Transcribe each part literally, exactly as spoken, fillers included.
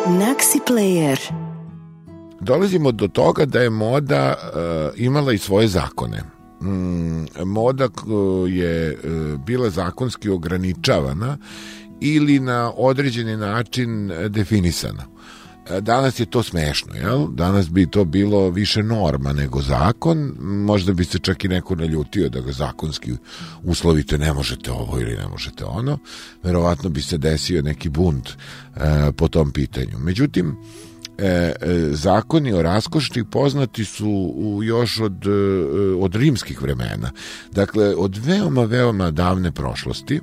Naxi Player. Dolazimo do toga da je moda uh, imala i svoje zakone. Mm, moda je uh, bila zakonski ograničavana ili na određeni način definisana. Danas je to smešno, jel? Danas bi to bilo više norma nego zakon, možda bi se čak i neko naljutio da ga zakonski uslovite, ne možete ovo ili ne možete ono, verovatno bi se desio neki bunt e, po tom pitanju. Međutim, e, e, zakoni o raskoši poznati su u, još od, e, od rimskih vremena, dakle od veoma, veoma davne prošlosti.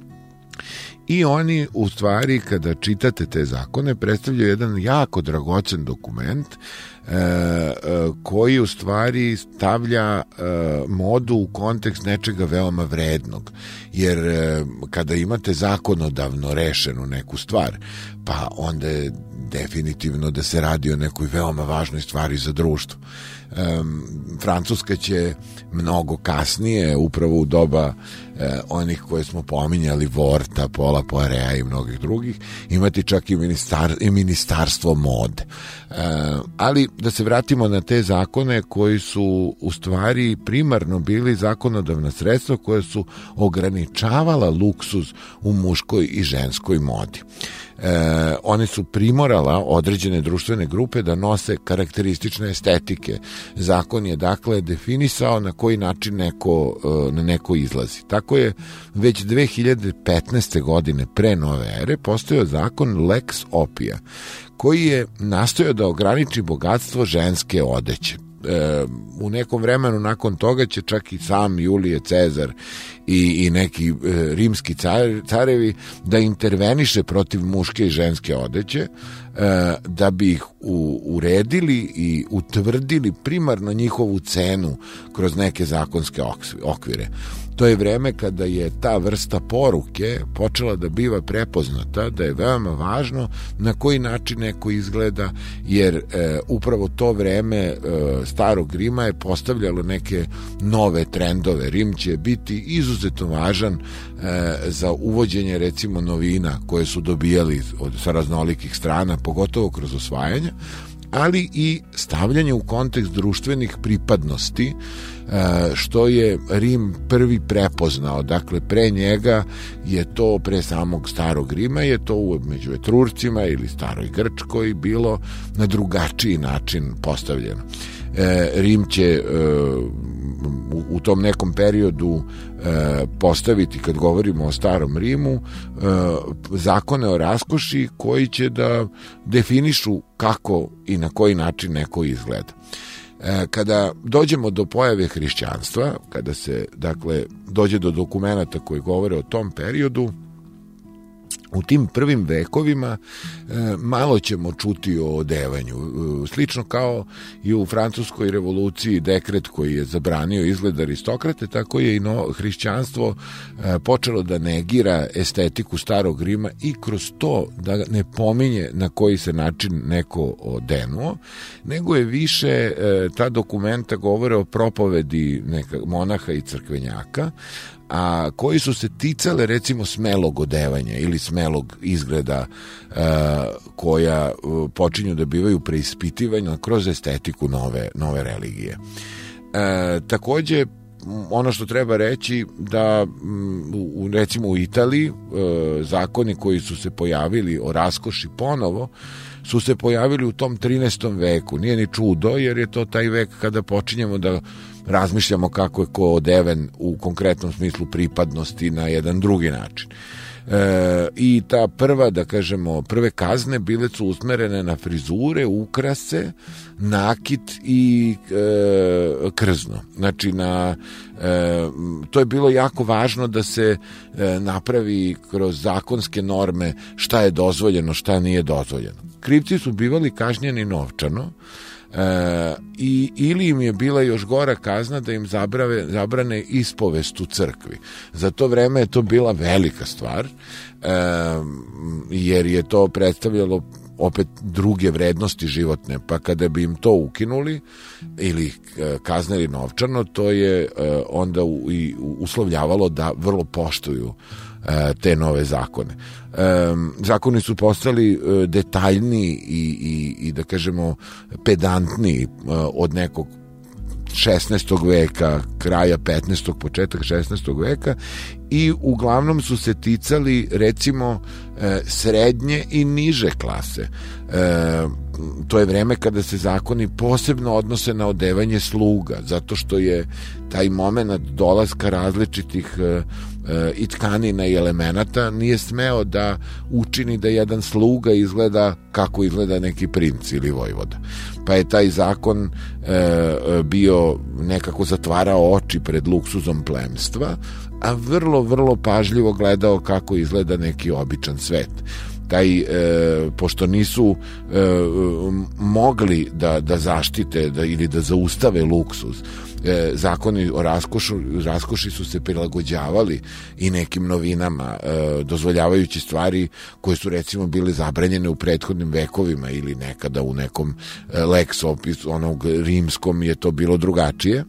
I oni, u stvari, kada čitate te zakone, predstavljaju jedan jako dragocen dokument e, e, koji, u stvari, stavlja e, modu u kontekst nečega veoma vrednog. Jer e, kada imate zakonodavno rešenu neku stvar, pa onda je definitivno da se radi o nekoj veoma važnoj stvari za društvo. Um, Francuska će mnogo kasnije, upravo u doba eh, onih koje smo pominjali, Vorta, Paula Poirea i mnogih drugih, imati čak i, ministar, i ministarstvo mode. Uh, ali da se vratimo na te zakone koji su u stvari primarno bili zakonodavna sredstva koje su ograničavala luksuz u muškoj i ženskoj modi. E, one su primorala određene društvene grupe da nose karakteristične estetike. Zakon je dakle definisao na koji način neko, na neko izlazi. Tako je već dve hiljade petnaeste. godine pre nove ere postojao zakon Lex Opija, koji je nastojao da ograniči bogatstvo ženske odeće. E, u nekom vremenu nakon toga će čak i sam Julije Cezar i, i neki e, rimski car, carevi da interveniše protiv muške i ženske odeće, e, da bi ih u, uredili i utvrdili primarno njihovu cenu kroz neke zakonske okvire. To je vreme kada je ta vrsta poruke počela da biva prepoznata, da je veoma važno na koji način neko izgleda, jer e, upravo to vreme e, starog Rima je postavljalo neke nove trendove. Rim će biti izuzetno važan e, za uvođenje recimo novina koje su dobijali od, sa raznolikih strana, pogotovo kroz osvajanja, ali i stavljanje u kontekst društvenih pripadnosti, što je Rim prvi prepoznao. Dakle, pre njega je to, pre samog starog Rima, je to među Etrurcima ili staroj Grčkoj bilo na drugačiji način postavljeno. Rim će u tom nekom periodu postaviti, kad govorimo o starom Rimu, zakone o raskoši koji će da definišu kako i na koji način neko izgleda. Kada dođemo do pojave hrišćanstva, kada se, dakle, dođe do dokumenata koji govore o tom periodu, u tim prvim vekovima e, malo ćemo čuti o odevanju. E, slično kao i u Francuskoj revoluciji dekret koji je zabranio izgled aristokrate, tako je i no, hrišćanstvo e, počelo da negira estetiku starog Rima i kroz to da ne pominje na koji se način neko odenuo, nego je više e, ta dokumenta govore o propovedi neka, monaha i crkvenjaka, a koji su se ticale recimo smelog odevanja ili smelog izgleda uh, koja uh, počinju da bivaju preispitivanja kroz estetiku nove, nove religije. Uh, takođe, ono što treba reći da u, recimo u Italiji uh, zakoni koji su se pojavili o raskoši ponovo su se pojavili u tom trinaestom veku. Nije ni čudo, jer je to taj vek kada počinjemo da razmišljamo kako je ko odeven u konkretnom smislu pripadnosti na jedan drugi način. E, i ta prva, da kažemo, prve kazne bile su usmerene na frizure, ukrase, nakit i e, krzno. Znači, na, e, to je bilo jako važno da se e, napravi kroz zakonske norme šta je dozvoljeno, šta nije dozvoljeno. Krivci su bivali kažnjeni novčano, E, i, ili im je bila još gora kazna da im zabrave, zabrane ispovest u crkvi. Za to vreme je to bila velika stvar, e, jer je to predstavljalo opet druge vrednosti životne, pa kada bi im to ukinuli ili kaznili novčano, to je e, onda u, i uslovljavalo da vrlo poštuju te nove zakone. Zakoni su postali detaljniji i, i, i da kažemo pedantniji od nekog šesnaestog veka, kraja petnaestog, početak šesnaestog veka, i uglavnom su se ticali recimo srednje i niže klase. To je vreme kada se zakoni posebno odnose na odevanje sluga, zato što je taj moment dolaska različitih i tkanina i elemenata nije smeo da učini da jedan sluga izgleda kako izgleda neki princ ili vojvoda. Pa je taj zakon e, bio nekako zatvarao oči pred luksuzom plemstva, a vrlo, vrlo pažljivo gledao kako izgleda neki običan svet. Taj, e, pošto nisu e, mogli da, da zaštite da, ili da zaustave luksuz, e, zakoni o raskošu, raskoši su se prilagođavali i nekim novinama, e, dozvoljavajući stvari koje su recimo bile zabranjene u prethodnim vekovima ili nekada u nekom e, lex opis, onog rimskom je to bilo drugačije.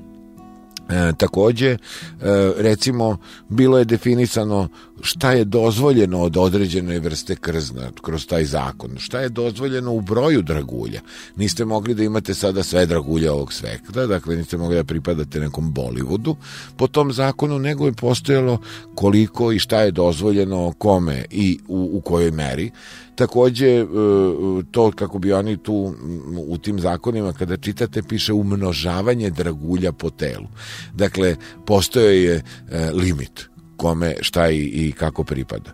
E, takođe, e, recimo, bilo je definisano šta je dozvoljeno od određene vrste krzna kroz taj zakon, šta je dozvoljeno u broju dragulja. Niste mogli da imate sada sve dragulja ovog sveta, dakle niste mogli da pripadate nekom Bollywoodu po tom zakonu, nego je postojalo koliko i šta je dozvoljeno kome i u, u kojoj meri. Takođe, to kako bi oni tu u tim zakonima, kada čitate, piše umnožavanje dragulja po telu. Dakle, postoje je limit kome šta i, i kako pripada.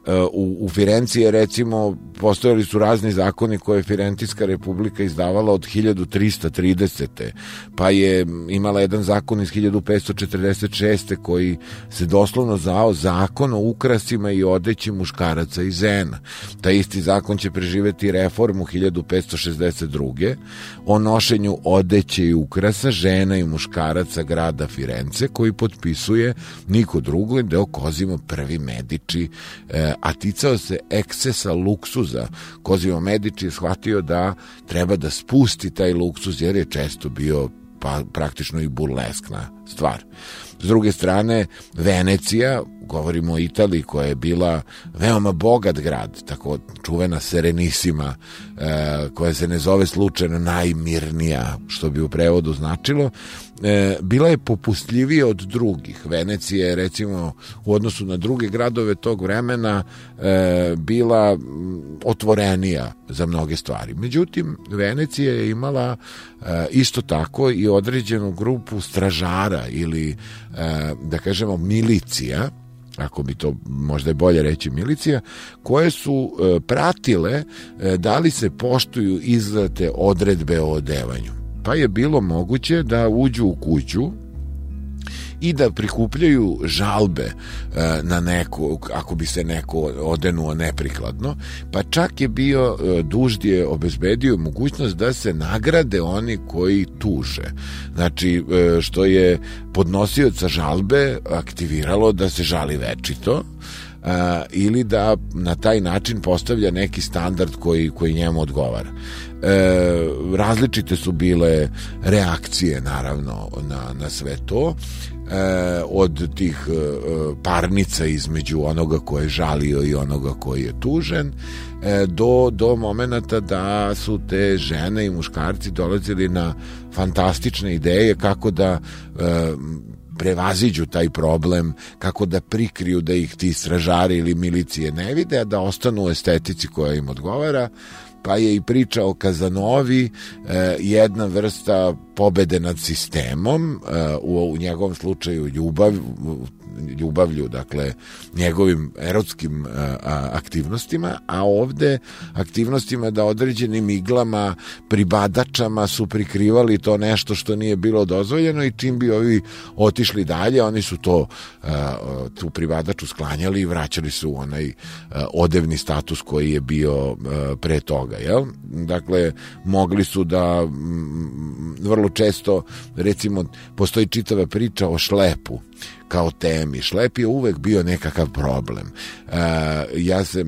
U, u Firenci je recimo postojali su razni zakoni koje je Firencijska republika izdavala od hiljadu trista tridesete. Pa je imala jedan zakon iz hiljadu petsto četrdeset šeste koji se doslovno zvao Zakon o ukrasima i odeći muškaraca i žena. Taj isti zakon će preživeti reformu hiljadu petsto šezdeset druge o nošenju odeće i ukrasa žena i muškaraca grada Firence, koji potpisuje niko drugo nego Cosimo prvi Medici, e, a ticao se ekscesa luksuza. Cosimo Medici je shvatio da treba da spusti taj luksuz jer je često bio pa praktično i burleskna stvar. S druge strane, Venecija, govorimo o Italiji koja je bila veoma bogat grad, tako čuvena Serenissima, e, koja se ne zove slučajno najmirnija, što bi u prevodu značilo, e, bila je popustljivija od drugih. Venecija je recimo u odnosu na druge gradove tog vremena e, bila otvorenija za mnoge stvari. Međutim, Venecija je imala e, isto tako i određenu grupu stražara ili da kažemo milicija, ako bi to možda je bolje reći milicija, koje su pratile da li se poštuju izdate odredbe o odevanju. Pa je bilo moguće da uđu u kuću i da prikupljaju žalbe na neko, ako bi se neko odenuo neprikladno, pa čak je bio duždije obezbedio mogućnost da se nagrade oni koji tuže. Znači, što je podnosioca žalbe aktiviralo da se žali večito, Uh, ili da na taj način postavlja neki standard koji, koji njemu odgovara. E, različite su bile reakcije naravno na, na sve to, e, od tih e, parnica između onoga ko je žalio i onoga koji je tužen, e, do, do momenta da su te žene i muškarci dolazili na fantastične ideje kako da e, prevaziđu taj problem, kako da prikriju da ih ti stražari ili milicije ne vide, a da ostanu u estetici koja im odgovara. Pa je i priča o Kazanovi eh, jedna vrsta pobede nad sistemom, eh, u, u njegovom slučaju ljubav, ljubavlju, dakle njegovim erotskim a, a, aktivnostima, a ovde aktivnostima da određenim iglama, pribadačama su prikrivali to nešto što nije bilo dozvoljeno i čim bi ovi otišli dalje, oni su to a, tu pribadaču sklanjali i vraćali se u onaj a, odevni status koji je bio a, pre toga, jel? Dakle, mogli su da m, vrlo često, recimo, postoji čitava priča o šlepu kao temi. Šlep je uvek bio nekakav problem. E, ja se,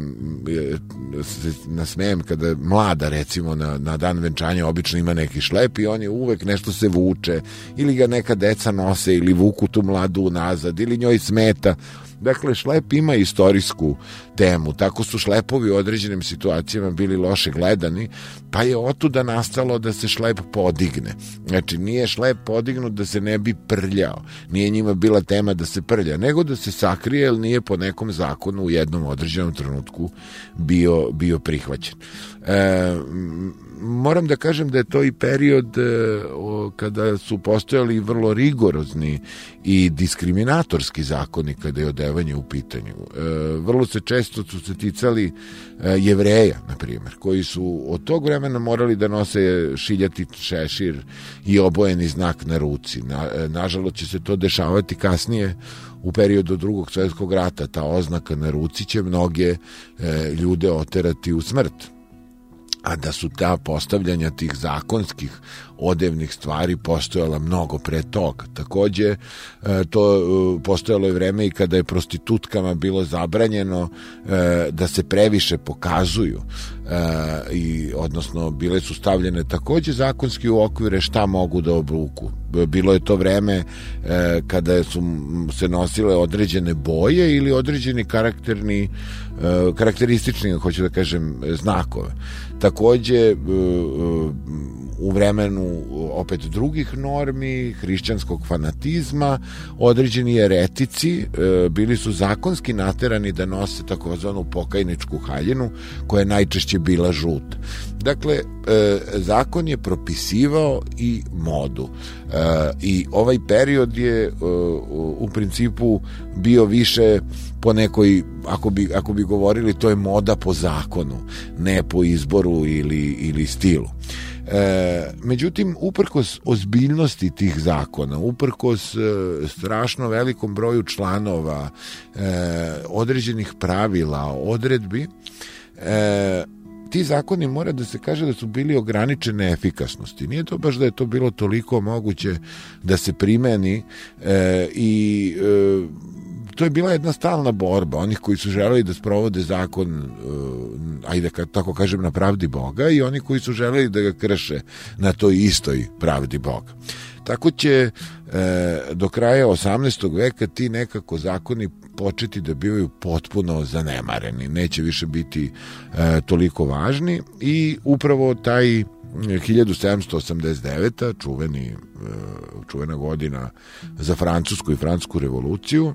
se nasmejem kada mlada, recimo, na, na dan venčanja obično ima neki šlep i on je uvek nešto se vuče, ili ga neka deca nose, ili vuku tu mladu nazad, ili njoj smeta. Dakle, šlep ima istorijsku temu, tako su šlepovi u određenim situacijama bili loše gledani, pa je otuda nastalo da se šlep podigne. Znači, nije šlep podignut da se ne bi prljao, nije njima bila tema da se prlja, nego da se sakrije, jer nije po nekom zakonu u jednom određenom trenutku bio, bio prihvaćen. E, moram da kažem da je to i period e, o, kada su postojali vrlo rigorozni i diskriminatorski zakoni kada je odevanje u pitanju. E, vrlo se često su se ticali e, Jevreja, na primjer, koji su od tog vremena morali da nose šiljati šešir i obojeni znak na ruci. Na, e, nažalost će se to dešavati kasnije u periodu Drugog svjetskog rata. Ta oznaka na ruci će mnoge e, ljude oterati u smrt. A da su ta postavljanja tih zakonskih odevnih stvari postojala mnogo pre toga. Takođe, to postojalo je vreme i kada je prostitutkama bilo zabranjeno da se previše pokazuju, i odnosno bile su stavljene takođe zakonski u okvire šta mogu da obruku. Bilo je to vreme kada su se nosile određene boje ili određeni karakterni karakteristični, hoću da kažem, znakove. Takođe, u vremenu opet drugih normi, hrišćanskog fanatizma, određeni jeretici bili su zakonski naterani da nose takozvanu pokajničku haljinu, koja je najčešće bila žuta. Dakle, zakon je propisivao i modu. I ovaj period je u principu bio više po nekoj, ako bi, ako bi govorili, to je moda po zakonu, ne po izboru ili, ili stilu. E, međutim, uprkos ozbiljnosti tih zakona, uprkos e, strašno velikom broju članova, e, određenih pravila, odredbi, e, ti zakoni, mora da se kaže da su bili ograničene efikasnosti. Nije to baš da je to bilo toliko moguće da se primeni e, i e, to je bila jedna stalna borba onih koji su želeli da sprovode zakon, uh, ajde da tako kažem, na pravdi Boga, i oni koji su želeli da ga krše na toj istoj pravdi Boga. Tako će e, do kraja osamnaestog veka ti nekako zakoni početi da bivaju potpuno zanemareni, neće više biti e, toliko važni, i upravo taj hiljadu sedamsto osamdeset deveta čuveni, e, čuvena godina za Francusku i Francusku revoluciju,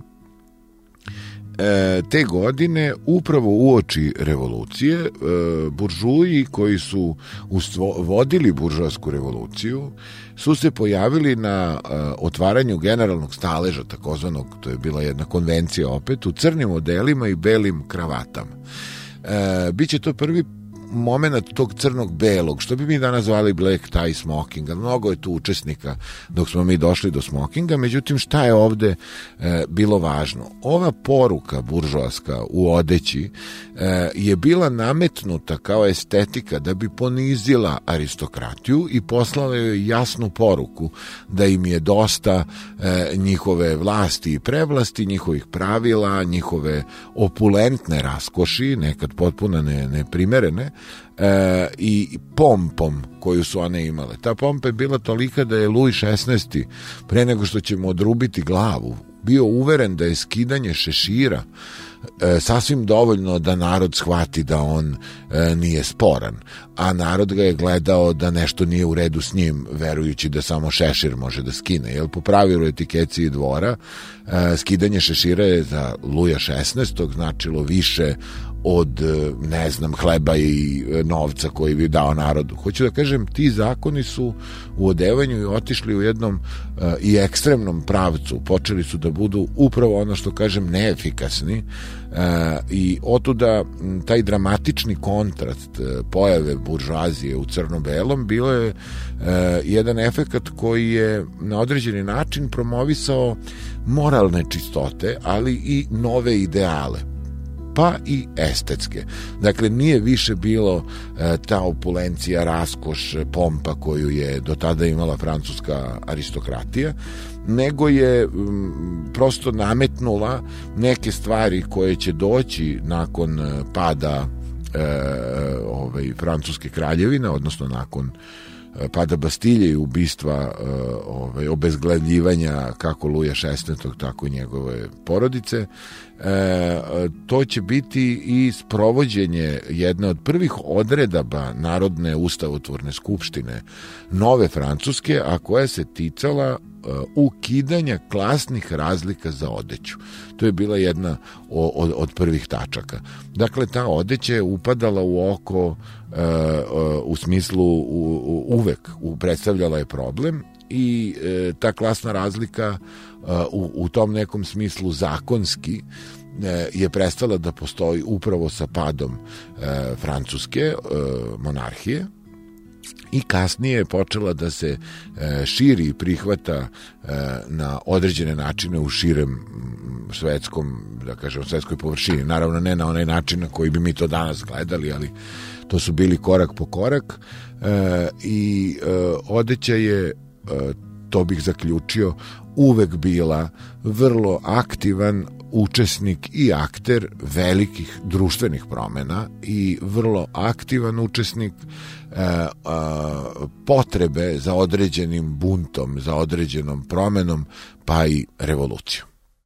E, te godine, upravo uoči revolucije, e, buržuji koji su ustvo, vodili buržoasku revoluciju su se pojavili na e, otvaranju generalnog staleža, takozvanog, to je bila jedna konvencija opet, u crnim odelima i belim kravatama. E, biće to prvi moment tog crnog belog, što bi mi danas zvali black tie smokinga. Mnogo je tu učesnika dok smo mi došli do smokinga, međutim šta je ovde e, bilo važno? Ova poruka buržoaska u odeći e, je bila nametnuta kao estetika da bi ponizila aristokratiju i poslala joj jasnu poruku da im je dosta e, njihove vlasti i prevlasti, njihovih pravila, njihove opulentne raskoši, nekad potpuno ne, neprimerene, E, i pompom koju su one imale. Ta pompa je bila tolika da je Luj šesnaesti pre nego što ćemo odrubiti glavu bio uveren da je skidanje šešira e, sasvim dovoljno da narod shvati da on e, nije sporan, a narod ga je gledao da nešto nije u redu s njim, verujući da samo šešir može da skine, jer po pravilu etikeci dvora e, skidanje šešira je za Luja šesnaestog značilo više od, ne znam, hleba i novca koji bi dao narodu. Hoću da kažem, ti zakoni su u odevanju i otišli u jednom uh, i ekstremnom pravcu. Počeli su da budu upravo ono što kažem neefikasni, uh, i otuda taj dramatični kontrast uh, pojave buržoazije u crno-belom bilo je uh, jedan efekat koji je na određeni način promovisao moralne čistote, ali i nove ideale, pa i estetske. Dakle, nije više bilo e, ta opulencija, raskoš, pompa koju je do tada imala francuska aristokratija, nego je prosto nametnula neke stvari koje će doći nakon pada e, ovaj, Francuske kraljevine, odnosno nakon pada Bastilje i ubistva, ovaj, obezglavljivanja kako Luja šesnaestog tako i njegove porodice. E, to će biti i sprovođenje jedne od prvih odredaba Narodne ustavotvorne skupštine Nove Francuske, a koja se ticala ukidanja klasnih razlika za odeću. To je bila jedna od, od prvih tačaka. Dakle, ta odeća je upadala u oko e, u smislu u, uvek predstavljala je problem i e, ta klasna razlika e, u, u tom nekom smislu zakonski e, je prestala da postoji upravo sa padom e, francuske e, monarhije, i kasnije je počela da se e, širi i prihvata e, na određene načine u širem svetskom, da kažem, svetskoj površini. Naravno, ne na onaj način na koji bi mi to danas gledali, ali to su bili korak po korak e, i e, odeća je, e, to bih zaključio, uvek bila vrlo aktivan učesnik i akter velikih društvenih promena i vrlo aktivan učesnik e, a, potrebe za određenim buntom, za određenom promenom, pa i revolucijom.